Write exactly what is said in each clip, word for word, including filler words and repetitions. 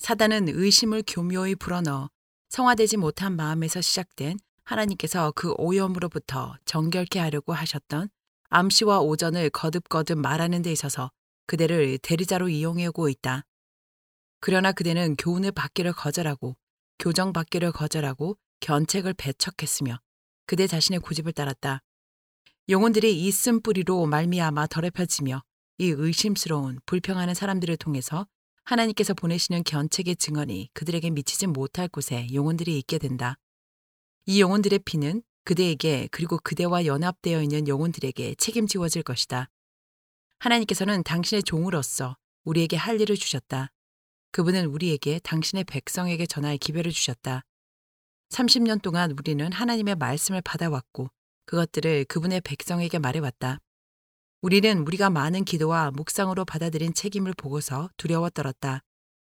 사단은 의심을 교묘히 불어넣어 성화되지 못한 마음에서 시작된 하나님께서 그 오염으로부터 정결케 하려고 하셨던 암시와 오전을 거듭거듭 말하는 데 있어서 그대를 대리자로 이용해오고 있다. 그러나 그대는 교훈을 받기를 거절하고 교정받기를 거절하고 견책을 배척했으며 그대 자신의 고집을 따랐다. 영혼들이 이 쓴뿌리로 말미암아 더럽혀지며 이 의심스러운 불평하는 사람들을 통해서 하나님께서 보내시는 견책의 증언이 그들에게 미치지 못할 곳에 영혼들이 있게 된다. 이 영혼들의 피는 그대에게 그리고 그대와 연합되어 있는 영혼들에게 책임지워질 것이다. 하나님께서는 당신의 종으로서 우리에게 할 일을 주셨다. 그분은 우리에게 당신의 백성에게 전할 기별을 주셨다. 삼십 년 동안 우리는 하나님의 말씀을 받아왔고 그것들을 그분의 백성에게 말해왔다. 우리는 우리가 많은 기도와 묵상으로 받아들인 책임을 보고서 두려워 떨었다.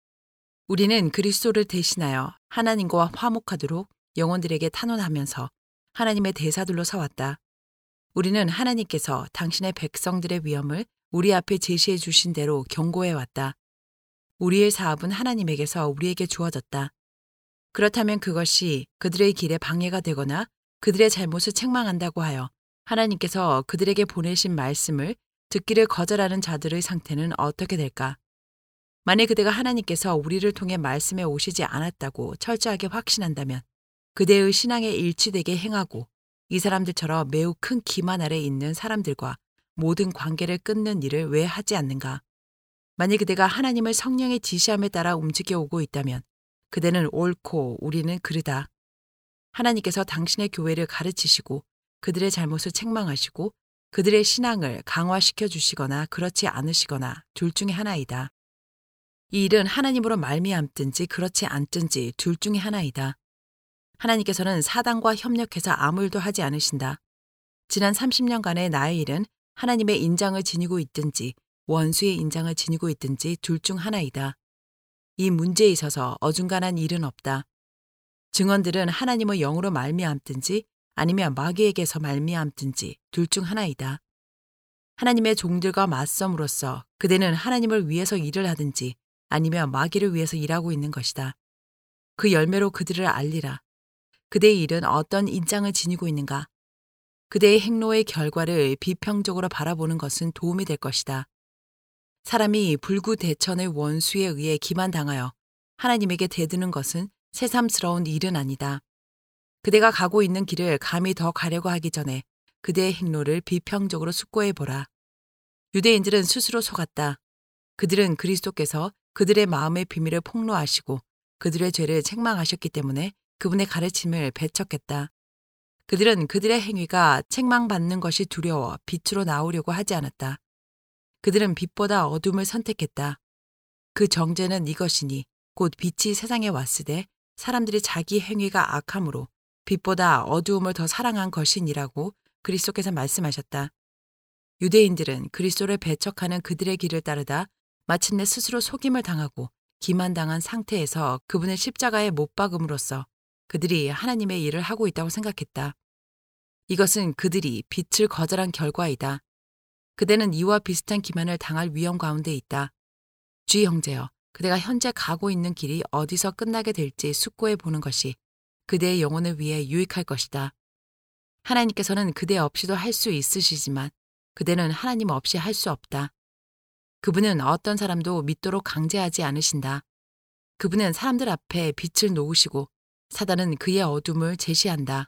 우리는 그리스도를 대신하여 하나님과 화목하도록 영혼들에게 탄원하면서 하나님의 대사들로 서왔다. 우리는 하나님께서 당신의 백성들의 위험을 우리 앞에 제시해 주신 대로 경고해 왔다. 우리의 사업은 하나님에게서 우리에게 주어졌다. 그렇다면 그것이 그들의 길에 방해가 되거나 그들의 잘못을 책망한다고 하여 하나님께서 그들에게 보내신 말씀을 듣기를 거절하는 자들의 상태는 어떻게 될까? 만일 그대가 하나님께서 우리를 통해 말씀에 오시지 않았다고 철저하게 확신한다면 그대의 신앙에 일치되게 행하고 이 사람들처럼 매우 큰 기만 아래 있는 사람들과 모든 관계를 끊는 일을 왜 하지 않는가? 만일 그대가 하나님을 성령의 지시함에 따라 움직여 오고 있다면 그대는 옳고 우리는 그르다. 하나님께서 당신의 교회를 가르치시고 그들의 잘못을 책망하시고 그들의 신앙을 강화시켜 주시거나 그렇지 않으시거나 둘 중에 하나이다. 이 일은 하나님으로 말미암든지 그렇지 않든지 둘 중에 하나이다. 하나님께서는 사단과 협력해서 아무 일도 하지 않으신다. 지난 삼십 년간의 나의 일은 하나님의 인장을 지니고 있든지 원수의 인장을 지니고 있든지 둘 중 하나이다. 이 문제에 있어서 어중간한 일은 없다. 증언들은 하나님의 영으로 말미암든지 아니면 마귀에게서 말미암든지 둘 중 하나이다. 하나님의 종들과 맞섬으로써 그대는 하나님을 위해서 일을 하든지 아니면 마귀를 위해서 일하고 있는 것이다. 그 열매로 그들을 알리라. 그대의 일은 어떤 인장을 지니고 있는가? 그대의 행로의 결과를 비평적으로 바라보는 것은 도움이 될 것이다. 사람이 불구대천의 원수에 의해 기만당하여 하나님에게 대드는 것은 새삼스러운 일은 아니다. 그대가 가고 있는 길을 감히 더 가려고 하기 전에 그대의 행로를 비평적으로 숙고해보라. 유대인들은 스스로 속았다. 그들은 그리스도께서 그들의 마음의 비밀을 폭로하시고 그들의 죄를 책망하셨기 때문에 그분의 가르침을 배척했다. 그들은 그들의 행위가 책망받는 것이 두려워 빛으로 나오려고 하지 않았다. 그들은 빛보다 어둠을 선택했다. 그 정죄는 이것이니 곧 빛이 세상에 왔으되 사람들이 자기 행위가 악함으로 빛보다 어두움을 더 사랑한 것이니라고 그리스도께서 말씀하셨다. 유대인들은 그리스도를 배척하는 그들의 길을 따르다 마침내 스스로 속임을 당하고 기만당한 상태에서 그분을 십자가에 못 박음으로써 그들이 하나님의 일을 하고 있다고 생각했다. 이것은 그들이 빛을 거절한 결과이다. 그대는 이와 비슷한 기만을 당할 위험 가운데 있다. 주의 형제여, 그대가 현재 가고 있는 길이 어디서 끝나게 될지 숙고해 보는 것이 그대의 영혼을 위해 유익할 것이다. 하나님께서는 그대 없이도 할 수 있으시지만 그대는 하나님 없이 할 수 없다. 그분은 어떤 사람도 믿도록 강제하지 않으신다. 그분은 사람들 앞에 빛을 놓으시고 사단은 그의 어둠을 제시한다.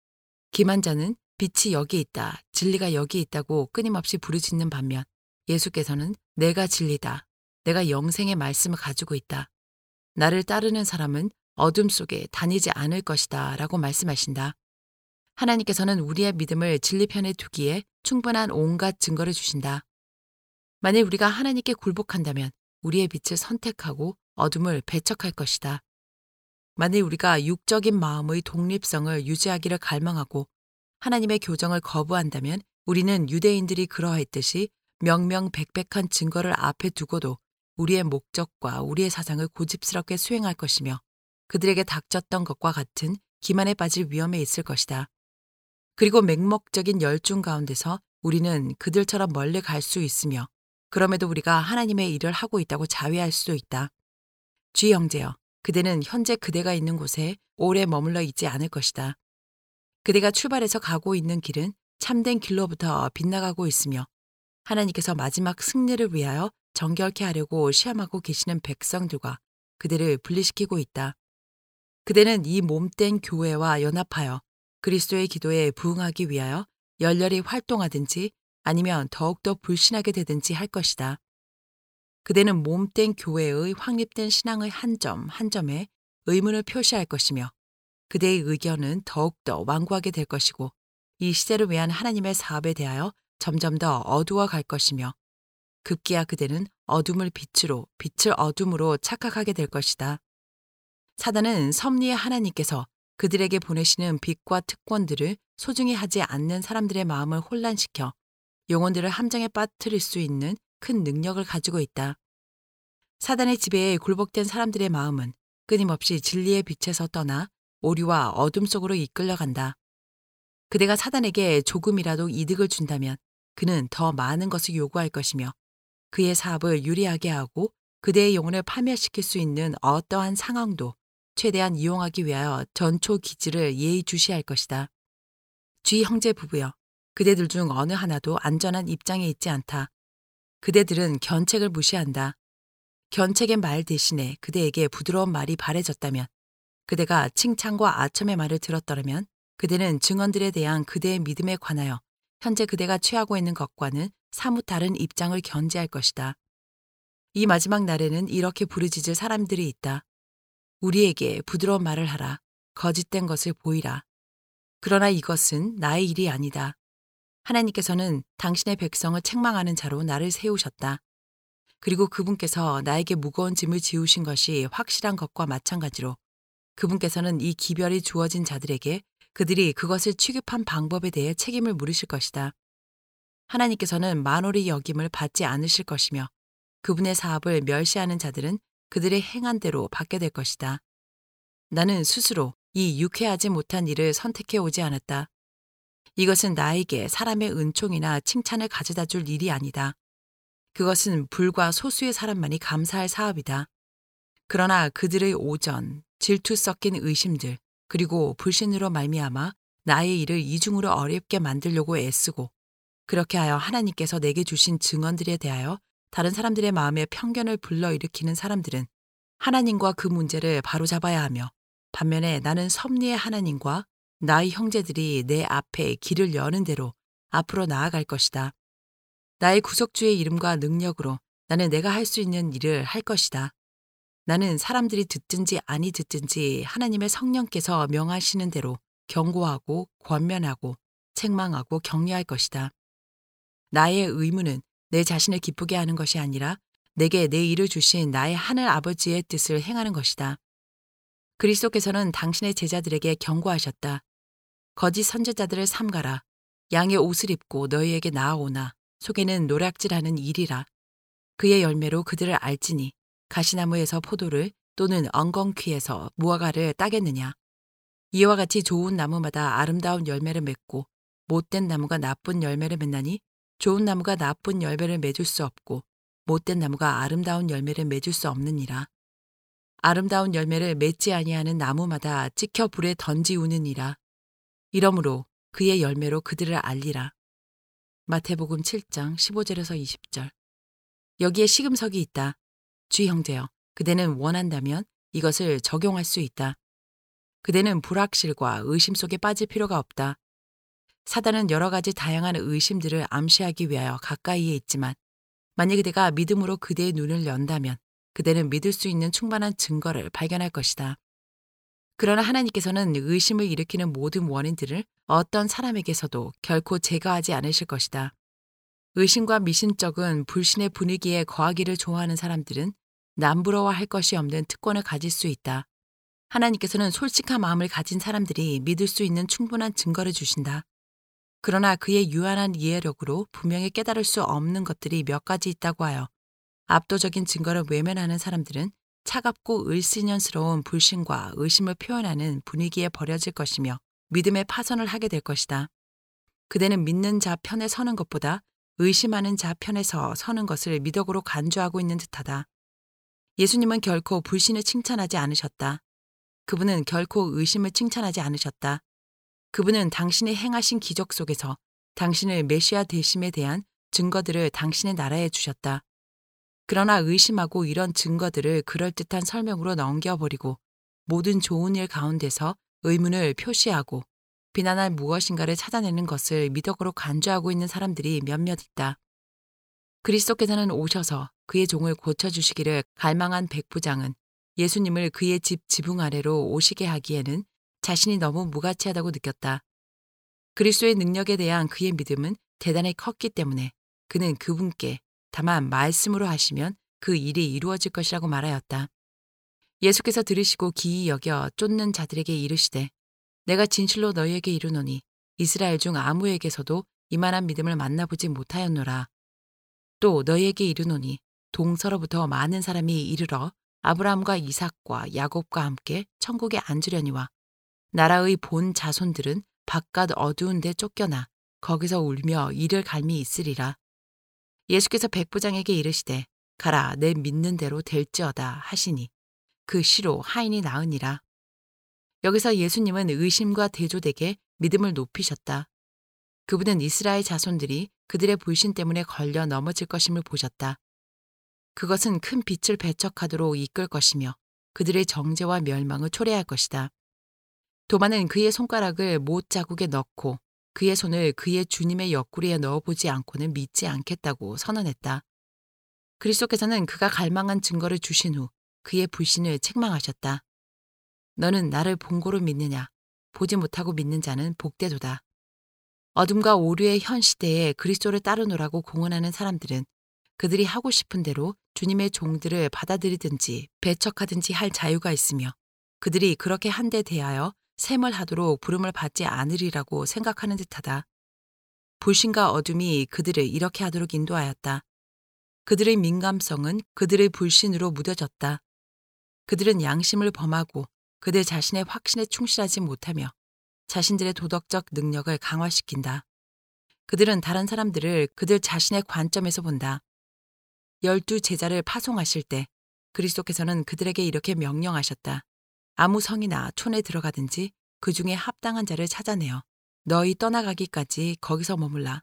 기만자는 빛이 여기 있다, 진리가 여기 있다고 끊임없이 부르짖는 반면 예수께서는 내가 진리다, 내가 영생의 말씀을 가지고 있다. 나를 따르는 사람은 어둠 속에 다니지 않을 것이다 라고 말씀하신다. 하나님께서는 우리의 믿음을 진리 편에 두기에 충분한 온갖 증거를 주신다. 만일 우리가 하나님께 굴복한다면 우리의 빛을 선택하고 어둠을 배척할 것이다. 만일 우리가 육적인 마음의 독립성을 유지하기를 갈망하고 하나님의 교정을 거부한다면 우리는 유대인들이 그러했듯이 명명백백한 증거를 앞에 두고도 우리의 목적과 우리의 사상을 고집스럽게 수행할 것이며 그들에게 닥쳤던 것과 같은 기만에 빠질 위험에 있을 것이다. 그리고 맹목적인 열중 가운데서 우리는 그들처럼 멀리 갈 수 있으며 그럼에도 우리가 하나님의 일을 하고 있다고 자위할 수도 있다. 쥐 형제여, 그대는 현재 그대가 있는 곳에 오래 머물러 있지 않을 것이다. 그대가 출발해서 가고 있는 길은 참된 길로부터 빗나가고 있으며 하나님께서 마지막 승리를 위하여 정결케 하려고 시험하고 계시는 백성들과 그대를 분리시키고 있다. 그대는 이 몸된 교회와 연합하여 그리스도의 기도에 부응하기 위하여 열렬히 활동하든지 아니면 더욱더 불신하게 되든지 할 것이다. 그대는 몸된 교회의 확립된 신앙의 한 점 한 점에 의문을 표시할 것이며 그대의 의견은 더욱더 완고하게 될 것이고 이 시대를 위한 하나님의 사업에 대하여 점점 더 어두워 갈 것이며 급기야 그대는 어둠을 빛으로 빛을 어둠으로 착각하게 될 것이다. 사단은 섭리의 하나님께서 그들에게 보내시는 빛과 특권들을 소중히 하지 않는 사람들의 마음을 혼란시켜 영혼들을 함정에 빠뜨릴 수 있는 큰 능력을 가지고 있다. 사단의 지배에 굴복된 사람들의 마음은 끊임없이 진리의 빛에서 떠나 오류와 어둠 속으로 이끌려간다. 그대가 사단에게 조금이라도 이득을 준다면 그는 더 많은 것을 요구할 것이며 그의 사업을 유리하게 하고 그대의 영혼을 파멸시킬 수 있는 어떠한 상황도 최대한 이용하기 위하여 전초 기지를 예의주시할 것이다. 쥐 형제 부부여, 그대들 중 어느 하나도 안전한 입장에 있지 않다. 그대들은 견책을 무시한다. 견책의 말 대신에 그대에게 부드러운 말이 바래졌다면, 그대가 칭찬과 아첨의 말을 들었더라면 그대는 증언들에 대한 그대의 믿음에 관하여 현재 그대가 취하고 있는 것과는 사뭇 다른 입장을 견지할 것이다. 이 마지막 날에는 이렇게 부르짖을 사람들이 있다. 우리에게 부드러운 말을 하라. 거짓된 것을 보이라. 그러나 이것은 나의 일이 아니다. 하나님께서는 당신의 백성을 책망하는 자로 나를 세우셨다. 그리고 그분께서 나에게 무거운 짐을 지우신 것이 확실한 것과 마찬가지로 그분께서는 이 기별이 주어진 자들에게 그들이 그것을 취급한 방법에 대해 책임을 물으실 것이다. 하나님께서는 만홀의 여김을 받지 않으실 것이며 그분의 사업을 멸시하는 자들은 그들의 행한 대로 받게 될 것이다. 나는 스스로 이 유쾌하지 못한 일을 선택해 오지 않았다. 이것은 나에게 사람의 은총이나 칭찬을 가져다 줄 일이 아니다. 그것은 불과 소수의 사람만이 감사할 사업이다. 그러나 그들의 오전, 질투 섞인 의심들, 그리고 불신으로 말미암아 나의 일을 이중으로 어렵게 만들려고 애쓰고 그렇게 하여 하나님께서 내게 주신 증언들에 대하여 다른 사람들의 마음에 편견을 불러일으키는 사람들은 하나님과 그 문제를 바로잡아야 하며 반면에 나는 섭리의 하나님과 나의 형제들이 내 앞에 길을 여는 대로 앞으로 나아갈 것이다. 나의 구속주의 이름과 능력으로 나는 내가 할 수 있는 일을 할 것이다. 나는 사람들이 듣든지 아니 듣든지 하나님의 성령께서 명하시는 대로 경고하고 권면하고 책망하고 격려할 것이다. 나의 의무는 내 자신을 기쁘게 하는 것이 아니라 내게 내 일을 주신 나의 하늘 아버지의 뜻을 행하는 것이다. 그리스도께서는 당신의 제자들에게 경고하셨다. 거짓 선지자들을 삼가라. 양의 옷을 입고 너희에게 나아오나 속에는 노략질하는 일이라. 그의 열매로 그들을 알지니 가시나무에서 포도를 또는 엉겅퀴에서 무화과를 따겠느냐. 이와 같이 좋은 나무마다 아름다운 열매를 맺고 못된 나무가 나쁜 열매를 맺나니 좋은 나무가 나쁜 열매를 맺을 수 없고 못된 나무가 아름다운 열매를 맺을 수 없느니라. 아름다운 열매를 맺지 아니하는 나무마다 찍혀 불에 던지우느니라. 이러므로 그의 열매로 그들을 알리라. 마태복음 칠 장 십오 절에서 이십 절. 여기에 시금석이 있다. 쥐 형제여, 그대는 원한다면 이것을 적용할 수 있다. 그대는 불확실과 의심 속에 빠질 필요가 없다. 사단은 여러 가지 다양한 의심들을 암시하기 위하여 가까이에 있지만 만약 그대가 믿음으로 그대의 눈을 연다면 그대는 믿을 수 있는 충분한 증거를 발견할 것이다. 그러나 하나님께서는 의심을 일으키는 모든 원인들을 어떤 사람에게서도 결코 제거하지 않으실 것이다. 의심과 미심쩍은 불신의 분위기에 거하기를 좋아하는 사람들은 남부러워할 것이 없는 특권을 가질 수 있다. 하나님께서는 솔직한 마음을 가진 사람들이 믿을 수 있는 충분한 증거를 주신다. 그러나 그의 유한한 이해력으로 분명히 깨달을 수 없는 것들이 몇 가지 있다고 하여 압도적인 증거를 외면하는 사람들은 차갑고 을씨년스러운 불신과 의심을 표현하는 분위기에 버려질 것이며 믿음의 파선을 하게 될 것이다. 그대는 믿는 자 편에 서는 것보다 의심하는 자 편에서 서는 것을 미덕으로 간주하고 있는 듯하다. 예수님은 결코 불신을 칭찬하지 않으셨다. 그분은 결코 의심을 칭찬하지 않으셨다. 그분은 당신이 행하신 기적 속에서 당신을 메시아 되심에 대한 증거들을 당신의 나라에 주셨다. 그러나 의심하고 이런 증거들을 그럴듯한 설명으로 넘겨버리고 모든 좋은 일 가운데서 의문을 표시하고 비난할 무엇인가를 찾아내는 것을 미덕으로 간주하고 있는 사람들이 몇몇 있다. 그리스도께서는 오셔서 그의 종을 고쳐주시기를 갈망한 백부장은 예수님을 그의 집 지붕 아래로 오시게 하기에는 자신이 너무 무가치하다고 느꼈다. 그리스도의 능력에 대한 그의 믿음은 대단히 컸기 때문에 그는 그분께 다만 말씀으로 하시면 그 일이 이루어질 것이라고 말하였다. 예수께서 들으시고 기이 여겨 쫓는 자들에게 이르시되 내가 진실로 너희에게 이르노니 이스라엘 중 아무에게서도 이만한 믿음을 만나보지 못하였노라. 또 너희에게 이르노니 동서로부터 많은 사람이 이르러 아브라함과 이삭과 야곱과 함께 천국에 앉으려니와 나라의 본 자손들은 바깥 어두운 데 쫓겨나 거기서 울며 이를 갈미 있으리라. 예수께서 백부장에게 이르시되 가라 내 믿는 대로 될지어다 하시니 그 시로 하인이 나으니라. 여기서 예수님은 의심과 대조되게 믿음을 높이셨다. 그분은 이스라엘 자손들이 그들의 불신 때문에 걸려 넘어질 것임을 보셨다. 그것은 큰 빛을 배척하도록 이끌 것이며 그들의 정죄와 멸망을 초래할 것이다. 도마는 그의 손가락을 못 자국에 넣고 그의 손을 그의 주님의 옆구리에 넣어보지 않고는 믿지 않겠다고 선언했다. 그리스도께서는 그가 갈망한 증거를 주신 후 그의 불신을 책망하셨다. 너는 나를 본고로 믿느냐? 보지 못하고 믿는 자는 복되도다. 어둠과 오류의 현 시대에 그리스도를 따르노라고 공언하는 사람들은 그들이 하고 싶은 대로 주님의 종들을 받아들이든지 배척하든지 할 자유가 있으며 그들이 그렇게 한 데 대하여 셈을 하도록 부름을 받지 않으리라고 생각하는 듯하다. 불신과 어둠이 그들을 이렇게 하도록 인도하였다. 그들의 민감성은 그들의 불신으로 무뎌졌다. 그들은 양심을 범하고 그들 자신의 확신에 충실하지 못하며 자신들의 도덕적 능력을 강화시킨다. 그들은 다른 사람들을 그들 자신의 관점에서 본다. 열두 제자를 파송하실 때 그리스도께서는 그들에게 이렇게 명령하셨다. 아무 성이나 촌에 들어가든지 그 중에 합당한 자를 찾아내어 너희 떠나가기까지 거기서 머물라.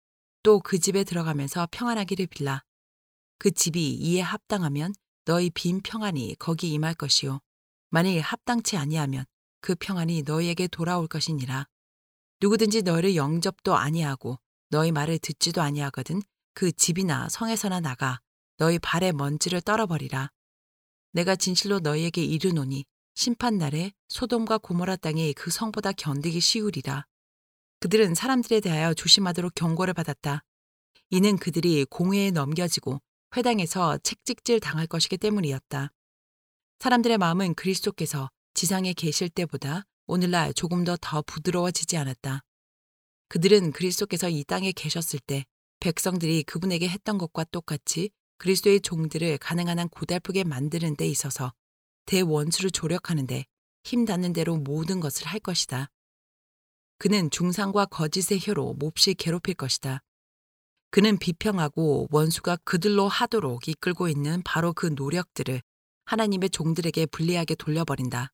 또 그 집에 들어가면서 평안하기를 빌라. 그 집이 이에 합당하면 너희 빈 평안이 거기 임할 것이요. 만일 합당치 아니하면 그 평안이 너희에게 돌아올 것이니라. 누구든지 너희를 영접도 아니하고 너희 말을 듣지도 아니하거든 그 집이나 성에서나 나가 너희 발의 먼지를 떨어버리라. 내가 진실로 너희에게 이르노니 심판날에 소돔과 고모라 땅이 그 성보다 견디기 쉬우리라. 그들은 사람들에 대하여 조심하도록 경고를 받았다. 이는 그들이 공회에 넘겨지고 회당에서 책찍질 당할 것이기 때문이었다. 사람들의 마음은 그리스도께서 지상에 계실 때보다 오늘날 조금 더 더 부드러워지지 않았다. 그들은 그리스도께서 이 땅에 계셨을 때 백성들이 그분에게 했던 것과 똑같이 그리스도의 종들을 가능한 한 고달프게 만드는 데 있어서 대원수를 조력하는데 힘 닿는 대로 모든 것을 할 것이다. 그는 중상과 거짓의 혀로 몹시 괴롭힐 것이다. 그는 비평하고 원수가 그들로 하도록 이끌고 있는 바로 그 노력들을 하나님의 종들에게 불리하게 돌려버린다.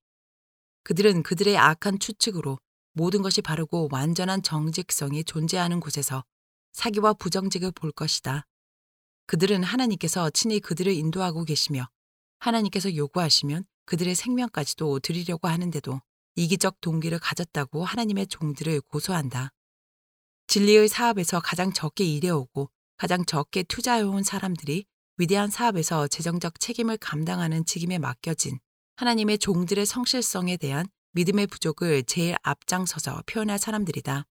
그들은 그들의 악한 추측으로 모든 것이 바르고 완전한 정직성이 존재하는 곳에서 사기와 부정직을 볼 것이다. 그들은 하나님께서 친히 그들을 인도하고 계시며 하나님께서 요구하시면 그들의 생명까지도 드리려고 하는데도 이기적 동기를 가졌다고 하나님의 종들을 고소한다. 진리의 사업에서 가장 적게 일해오고 가장 적게 투자해온 사람들이 위대한 사업에서 재정적 책임을 감당하는 직임에 맡겨진 하나님의 종들의 성실성에 대한 믿음의 부족을 제일 앞장서서 표현할 사람들이다.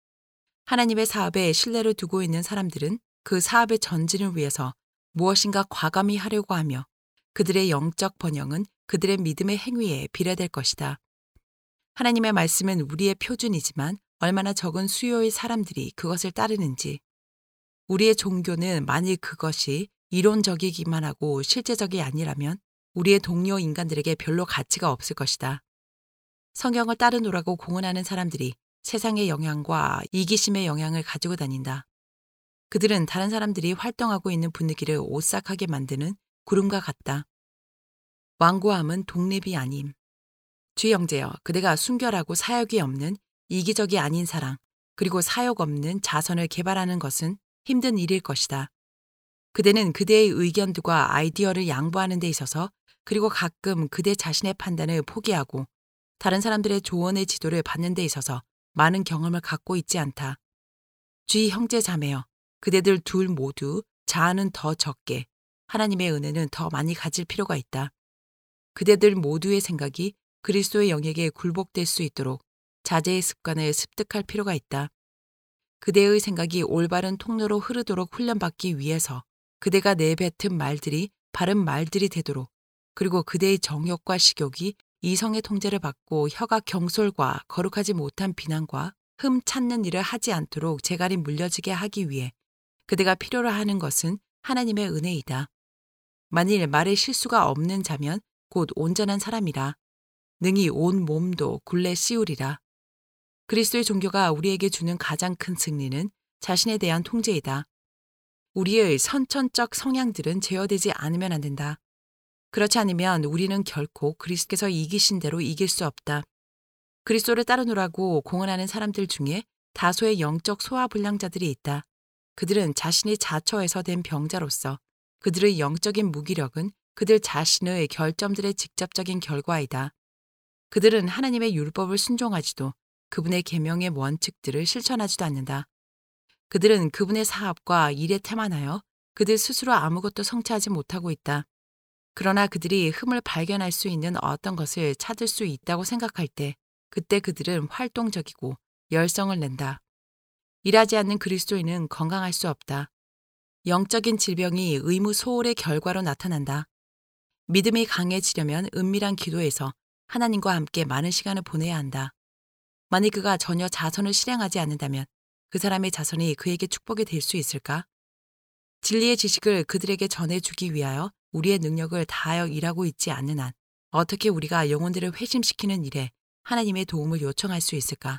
하나님의 사업에 신뢰를 두고 있는 사람들은 그 사업의 전진을 위해서 무엇인가 과감히 하려고 하며 그들의 영적 번영은 그들의 믿음의 행위에 비례될 것이다. 하나님의 말씀은 우리의 표준이지만 얼마나 적은 수요의 사람들이 그것을 따르는지, 우리의 종교는 만일 그것이 이론적이기만 하고 실제적이 아니라면 우리의 동료 인간들에게 별로 가치가 없을 것이다. 성경을 따르노라고 공언하는 사람들이 세상의 영향과 이기심의 영향을 가지고 다닌다. 그들은 다른 사람들이 활동하고 있는 분위기를 오싹하게 만드는 구름과 같다. 완고함은 독립이 아님. 주의 형제여, 그대가 순결하고 사역이 없는 이기적이 아닌 사랑, 그리고 사역 없는 자선을 개발하는 것은 힘든 일일 것이다. 그대는 그대의 의견들과 아이디어를 양보하는 데 있어서, 그리고 가끔 그대 자신의 판단을 포기하고 다른 사람들의 조언의 지도를 받는 데 있어서 많은 경험을 갖고 있지 않다. 주의 형제 자매여, 그대들 둘 모두 자아는 더 적게, 하나님의 은혜는 더 많이 가질 필요가 있다. 그대들 모두의 생각이 그리스도의 영역에 굴복될 수 있도록 자제의 습관을 습득할 필요가 있다. 그대의 생각이 올바른 통로로 흐르도록 훈련받기 위해서 그대가 내뱉은 말들이 바른 말들이 되도록, 그리고 그대의 정욕과 식욕이 이성의 통제를 받고 혀가 경솔과 거룩하지 못한 비난과 흠 찾는 일을 하지 않도록 재갈이 물려지게 하기 위해 그대가 필요로 하는 것은 하나님의 은혜이다. 만일 말에 실수가 없는 자면 곧 온전한 사람이라. 능히 온 몸도 굴레 씌우리라. 그리스도의 종교가 우리에게 주는 가장 큰 승리는 자신에 대한 통제이다. 우리의 선천적 성향들은 제어되지 않으면 안 된다. 그렇지 않으면 우리는 결코 그리스도께서 이기신 대로 이길 수 없다. 그리스도를 따르노라고 공언하는 사람들 중에 다소의 영적 소화불량자들이 있다. 그들은 자신이 자처에서 된 병자로서 그들의 영적인 무기력은 그들 자신의 결점들의 직접적인 결과이다. 그들은 하나님의 율법을 순종하지도 그분의 계명의 원칙들을 실천하지도 않는다. 그들은 그분의 사업과 일에 태만하여 그들 스스로 아무것도 성취하지 못하고 있다. 그러나 그들이 흠을 발견할 수 있는 어떤 것을 찾을 수 있다고 생각할 때 그때 그들은 활동적이고 열성을 낸다. 일하지 않는 그리스도인은 건강할 수 없다. 영적인 질병이 의무 소홀의 결과로 나타난다. 믿음이 강해지려면 은밀한 기도에서 하나님과 함께 많은 시간을 보내야 한다. 만일 그가 전혀 자선을 실행하지 않는다면 그 사람의 자선이 그에게 축복이 될 수 있을까? 진리의 지식을 그들에게 전해주기 위하여 우리의 능력을 다하여 일하고 있지 않는 한 어떻게 우리가 영혼들을 회심시키는 일에 하나님의 도움을 요청할 수 있을까?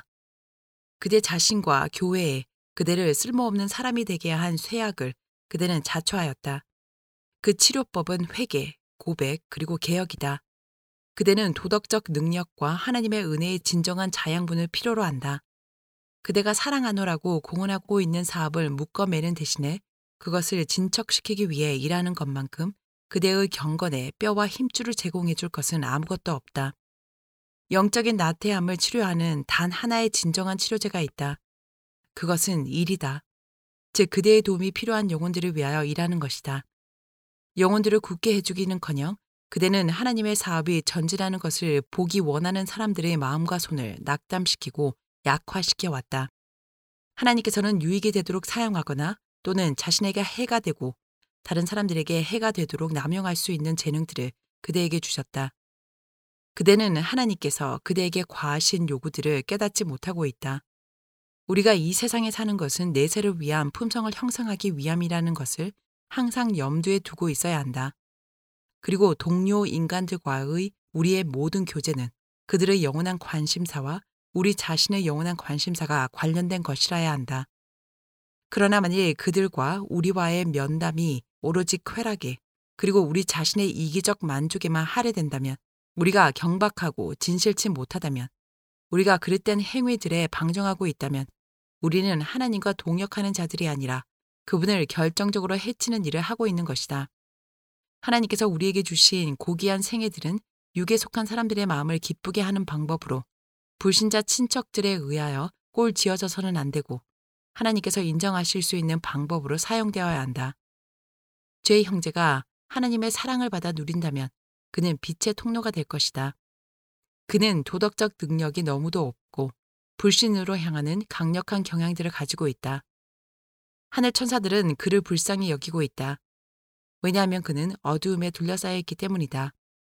그대 자신과 교회에 그대를 쓸모없는 사람이 되게 한 쇠약을 그대는 자초하였다. 그 치료법은 회개, 고백, 그리고 개혁이다. 그대는 도덕적 능력과 하나님의 은혜의 진정한 자양분을 필요로 한다. 그대가 사랑하노라고 공언하고 있는 사업을 묶어매는 대신에 그것을 진척시키기 위해 일하는 것만큼 그대의 경건에 뼈와 힘줄을 제공해 줄 것은 아무것도 없다. 영적인 나태함을 치료하는 단 하나의 진정한 치료제가 있다. 그것은 일이다. 즉 그대의 도움이 필요한 영혼들을 위하여 일하는 것이다. 영혼들을 굳게 해주기는커녕 그대는 하나님의 사업이 전진하는 것을 보기 원하는 사람들의 마음과 손을 낙담시키고 약화시켜 왔다. 하나님께서는 유익이 되도록 사용하거나 또는 자신에게 해가 되고 다른 사람들에게 해가 되도록 남용할 수 있는 재능들을 그대에게 주셨다. 그대는 하나님께서 그대에게 과하신 요구들을 깨닫지 못하고 있다. 우리가 이 세상에 사는 것은 내세를 위한 품성을 형성하기 위함이라는 것을 항상 염두에 두고 있어야 한다. 그리고 동료 인간들과의 우리의 모든 교제는 그들의 영원한 관심사와 우리 자신의 영원한 관심사가 관련된 것이라야 한다. 그러나 만일 그들과 우리와의 면담이 오로지 쾌락에 그리고 우리 자신의 이기적 만족에만 할애된다면, 우리가 경박하고 진실치 못하다면, 우리가 그릇된 행위들에 방종하고 있다면 우리는 하나님과 동역하는 자들이 아니라 그분을 결정적으로 해치는 일을 하고 있는 것이다. 하나님께서 우리에게 주신 고귀한 생애들은 육에 속한 사람들의 마음을 기쁘게 하는 방법으로 불신자 친척들에 의하여 꼴 지어져서는 안 되고 하나님께서 인정하실 수 있는 방법으로 사용되어야 한다. 죄의 형제가 하나님의 사랑을 받아 누린다면 그는 빛의 통로가 될 것이다. 그는 도덕적 능력이 너무도 없고 불신으로 향하는 강력한 경향들을 가지고 있다. 하늘 천사들은 그를 불쌍히 여기고 있다. 왜냐하면 그는 어두움에 둘러싸여 있기 때문이다.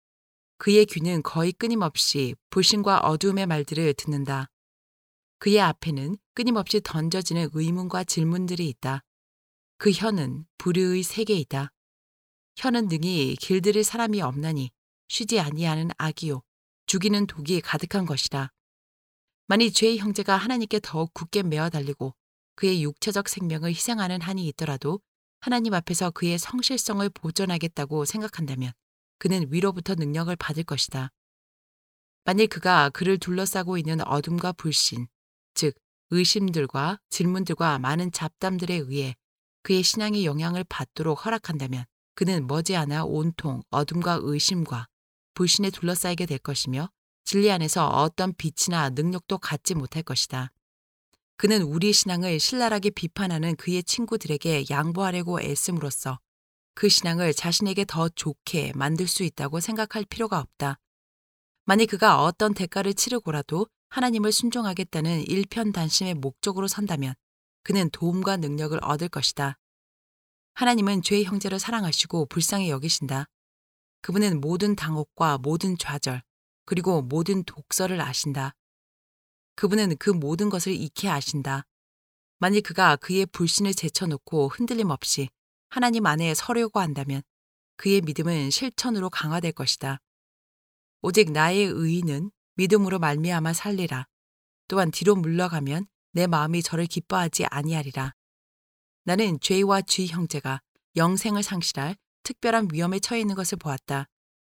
그의 귀는 거의 끊임없이 불신과 어두움의 말들을 듣는다. 그의 앞에는 끊임없이 던져지는 의문과 질문들이 있다. 그 혀는 불의의 세계이다. 혀는 능히 길들일 사람이 없나니 쉬지 아니하는 악이요 죽이는 독이 가득한 것이다. 만일 죄의 형제가 하나님께 더욱 굳게 매어 달리고 그의 육체적 생명을 희생하는 한이 있더라도 하나님 앞에서 그의 성실성을 보존하겠다고 생각한다면 그는 위로부터 능력을 받을 것이다. 만일 그가 그를 둘러싸고 있는 어둠과 불신, 즉 의심들과 질문들과 많은 잡담들에 의해 그의 신앙의 영향을 받도록 허락한다면 그는 머지않아 온통 어둠과 의심과 불신에 둘러싸이게 될 것이며 진리 안에서 어떤 빛이나 능력도 갖지 못할 것이다. 그는 우리 신앙을 신랄하게 비판하는 그의 친구들에게 양보하려고 애씀으로써 그 신앙을 자신에게 더 좋게 만들 수 있다고 생각할 필요가 없다. 만일 그가 어떤 대가를 치르고라도 하나님을 순종하겠다는 일편단심의 목적으로 선다면 그는 도움과 능력을 얻을 것이다. 하나님은 죄의 형제를 사랑하시고 불쌍히 여기신다. 그분은 모든 당혹과 모든 좌절, 그리고 모든 독설을 아신다. 그분은 그 모든 것을 익히 아신다. 만일 그가 그의 불신을 제쳐놓고 흔들림 없이 하나님 안에 서려고 한다면 그의 믿음은 실천으로 강화될 것이다. 오직 나의 의인은 믿음으로 말미암아 살리라. 또한 뒤로 물러가면 내 마음이 저를 기뻐하지 아니하리라. 나는 죄와 쥐 형제가 영생을 상실할 특별한 위험에 처해 있는 것을 보았다.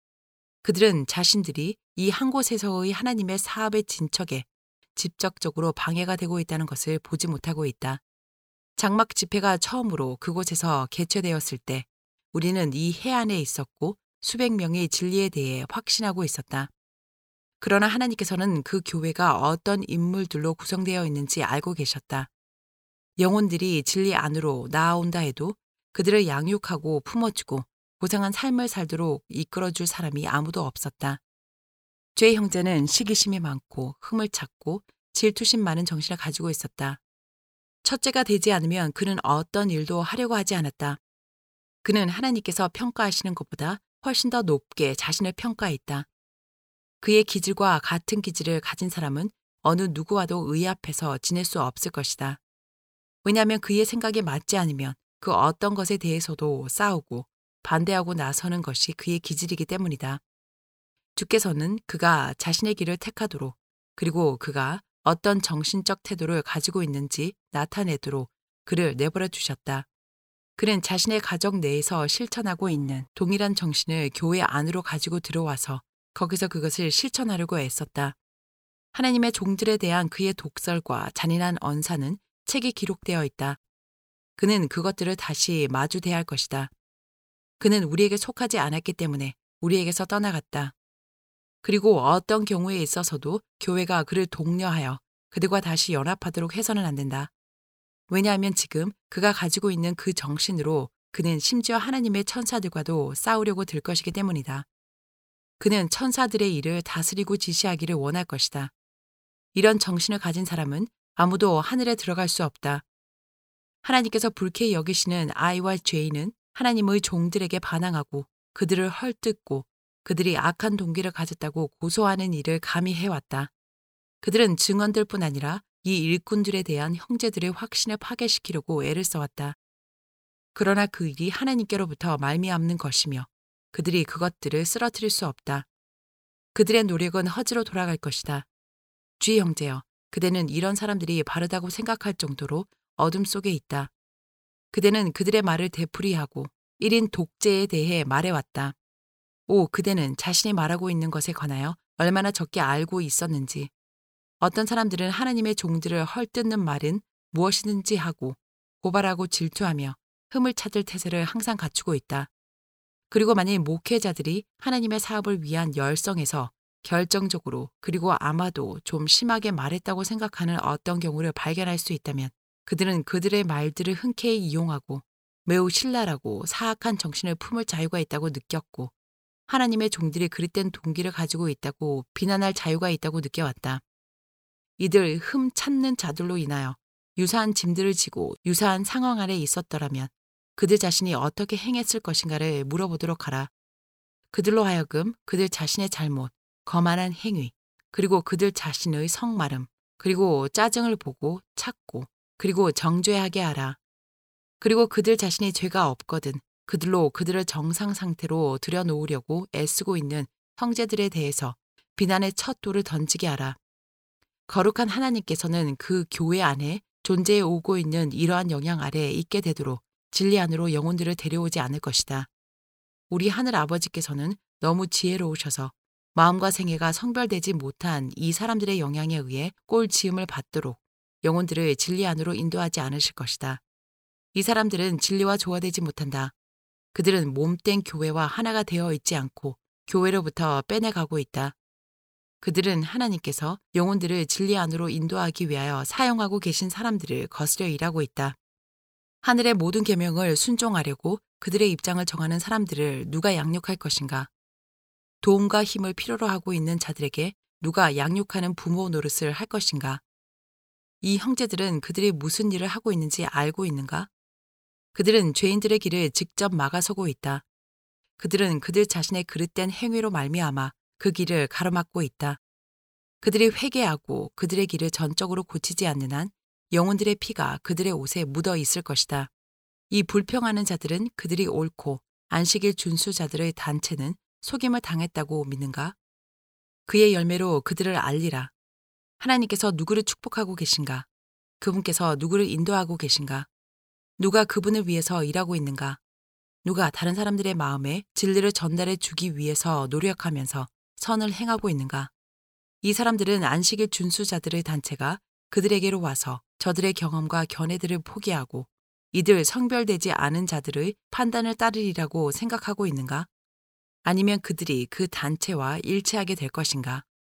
그들은 자신들이 이 한 곳에서의 하나님의 사업의 진척에 직접적으로 방해가 되고 있다는 것을 보지 못하고 있다. 장막 집회가 처음으로 그곳에서 개최되었을 때 우리는 이 해안에 있었고 수백 명이 진리에 대해 확신하고 있었다. 그러나 하나님께서는 그 교회가 어떤 인물들로 구성되어 있는지 알고 계셨다. 영혼들이 진리 안으로 나아온다 해도 그들을 양육하고 품어주고 고상한 삶을 살도록 이끌어줄 사람이 아무도 없었다. 죄의 형제는 시기심이 많고 흠을 찾고 질투심 많은 정신을 가지고 있었다. 첫째가 되지 않으면 그는 어떤 일도 하려고 하지 않았다. 그는 하나님께서 평가하시는 것보다 훨씬 더 높게 자신을 평가했다. 그의 기질과 같은 기질을 가진 사람은 어느 누구와도 의합해서 지낼 수 없을 것이다. 왜냐하면 그의 생각에 맞지 않으면 그 어떤 것에 대해서도 싸우고 반대하고 나서는 것이 그의 기질이기 때문이다. 주께서는 그가 자신의 길을 택하도록 그리고 그가 어떤 정신적 태도를 가지고 있는지 나타내도록 그를 내버려 두셨다. 그는 자신의 가정 내에서 실천하고 있는 동일한 정신을 교회 안으로 가지고 들어와서 거기서 그것을 실천하려고 애썼다. 하나님의 종들에 대한 그의 독설과 잔인한 언사는 책에 기록되어 있다. 그는 그것들을 다시 마주 대할 것이다. 그는 우리에게 속하지 않았기 때문에 우리에게서 떠나갔다. 그리고 어떤 경우에 있어서도 교회가 그를 독려하여 그들과 다시 연합하도록 해서는 안 된다. 왜냐하면 지금 그가 가지고 있는 그 정신으로 그는 심지어 하나님의 천사들과도 싸우려고 들 것이기 때문이다. 그는 천사들의 일을 다스리고 지시하기를 원할 것이다. 이런 정신을 가진 사람은 아무도 하늘에 들어갈 수 없다. 하나님께서 불쾌히 여기시는 아이와 죄인은 하나님의 종들에게 반항하고 그들을 헐뜯고 그들이 악한 동기를 가졌다고 고소하는 일을 감히 해왔다. 그들은 증언들뿐 아니라 이 일꾼들에 대한 형제들의 확신을 파괴시키려고 애를 써왔다. 그러나 그 일이 하나님께로부터 말미암는 것이며 그들이 그것들을 쓰러뜨릴 수 없다. 그들의 노력은 허지로 돌아갈 것이다. 쥐 형제여, 그대는 이런 사람들이 바르다고 생각할 정도로 어둠 속에 있다. 그대는 그들의 말을 되풀이하고 일 인 독재에 대해 말해왔다. 오, 그대는 자신이 말하고 있는 것에 관하여 얼마나 적게 알고 있었는지. 어떤 사람들은 하나님의 종들을 헐뜯는 말은 무엇이든지 하고 고발하고 질투하며 흠을 찾을 태세를 항상 갖추고 있다. 그리고 만일 목회자들이 하나님의 사업을 위한 열성에서 결정적으로 그리고 아마도 좀 심하게 말했다고 생각하는 어떤 경우를 발견할 수 있다면 그들은 그들의 말들을 흔쾌히 이용하고 매우 신랄하고 사악한 정신을 품을 자유가 있다고 느꼈고 하나님의 종들이 그릇된 동기를 가지고 있다고 비난할 자유가 있다고 느껴왔다. 이들 흠 찾는 자들로 인하여 유사한 짐들을 지고 유사한 상황 아래 있었더라면 그들 자신이 어떻게 행했을 것인가를 물어보도록 하라. 그들로 하여금 그들 자신의 잘못, 거만한 행위, 그리고 그들 자신의 성마름, 그리고 짜증을 보고 찾고 그리고 정죄하게 하라. 그리고 그들 자신이 죄가 없거든 그들로 그들을 정상 상태로 들여놓으려고 애쓰고 있는 형제들에 대해서 비난의 첫 돌을 던지게 하라. 거룩한 하나님께서는 그 교회 안에 존재해 오고 있는 이러한 영향 아래에 있게 되도록 진리 안으로 영혼들을 데려오지 않을 것이다. 우리 하늘 아버지께서는 너무 지혜로우셔서 마음과 생애가 성별되지 못한 이 사람들의 영향에 의해 꼴지음을 받도록 영혼들을 진리 안으로 인도하지 않으실 것이다. 이 사람들은 진리와 조화되지 못한다. 그들은 몸된 교회와 하나가 되어 있지 않고 교회로부터 빼내가고 있다. 그들은 하나님께서 영혼들을 진리 안으로 인도하기 위하여 사용하고 계신 사람들을 거스려 일하고 있다. 하늘의 모든 계명을 순종하려고 그들의 입장을 정하는 사람들을 누가 양육할 것인가? 도움과 힘을 필요로 하고 있는 자들에게 누가 양육하는 부모 노릇을 할 것인가? 이 형제들은 그들이 무슨 일을 하고 있는지 알고 있는가? 그들은 죄인들의 길을 직접 막아서고 있다. 그들은 그들 자신의 그릇된 행위로 말미암아 그 길을 가로막고 있다. 그들이 회개하고 그들의 길을 전적으로 고치지 않는 한 영혼들의 피가 그들의 옷에 묻어 있을 것이다. 이 불평하는 자들은 그들이 옳고 안식일 준수자들의 단체는 속임을 당했다고 믿는가? 그의 열매로 그들을 알리라. 하나님께서 누구를 축복하고 계신가? 그분께서 누구를 인도하고 계신가? 누가 그분을 위해서 일하고 있는가? 누가 다른 사람들의 마음에 진리를 전달해 주기 위해서 노력하면서 선을 행하고 있는가? 이 사람들은 안식일 준수자들의 단체가 그들에게로 와서 저들의 경험과 견해들을 포기하고 이들 성별되지 않은 자들의 판단을 따르리라고 생각하고 있는가? 아니면 그들이 그 단체와 일치하게 될 것인가?